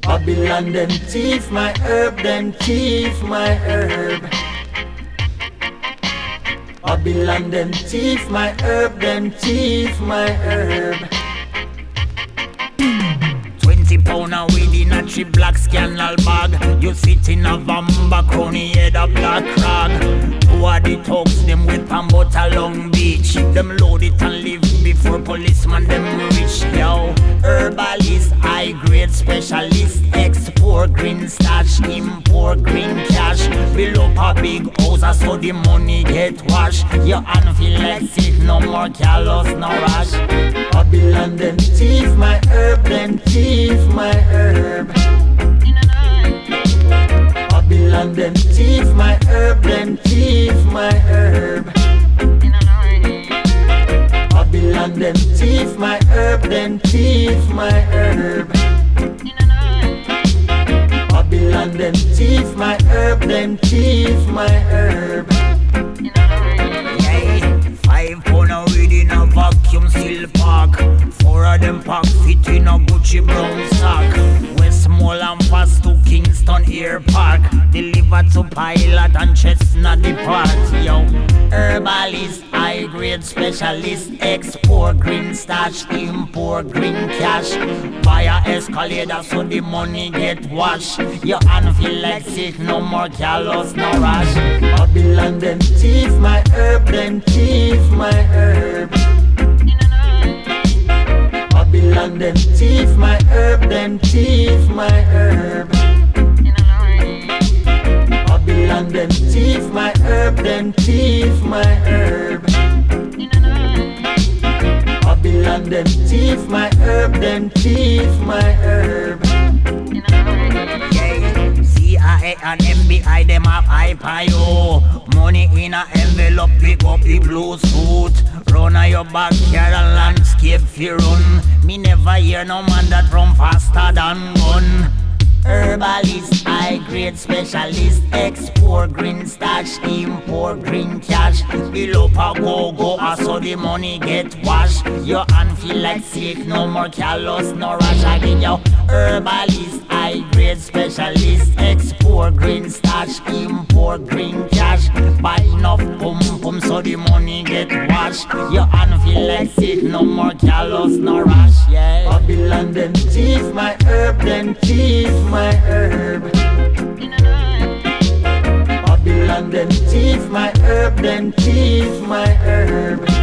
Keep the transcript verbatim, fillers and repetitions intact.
Babylon them thief my herb, them thief my herb. Babylon them thief my herb, them thief my herb. Twenty pound a weed in a cheap black scandal bag. You sit in a vamba crony head a black rag. Who are the thugs them with pan butter Long Beach? Them load it and leave before policeman them reach. Yo, herbalist, high grade specialist, export green stash, import green cash. Build up a big house so the money get washed. Your hand feel like sick, no more callous, no rash. Babylon them thief my herb, them thief my herb. Babylon them thief my herb, them thief my herb. Babylon them thief my herb, them thief my herb. Babylon them thief my herb, them thief my herb. Five pound a weed in a vacuum seal pack. Four of them pack fit in a Gucci brown sack. Westmoreland pass to Kingston Air Park. Deliver to Pilot and Chestnut Depart. Yo, herbalist, high grade specialist, export green stash, import green cash. Buy a escalator so the money get washed. Your hand feel like sick, no more callous, no rash. Babylon them thief my herb, them thief my herb. Babylon them thief my herb, them thief my herb. Babylon them thief my herb, them thief my herb. Babylon them thief my herb, them thief my herb. C I A and F B I them have hype on you. Money in a envelope, pick up the blue suit. Run on your backyard and landscape fi run. Me never hear no man that run faster than gun. Herbalist, high grade specialist, export green stash, import green cash. Below up a go go, so the money get washed. Your hand feel like sick, no more callous, no rash. Again, yo, herbalist, high grade specialist, export green stash, import green cash. Buy enough pum pum so the money get washed. Your hand feel like sick, no more callous, no rash. Yeah. Babylon them thief my herb, them thief my herb. Babylon them thief my herb, them thief my herb.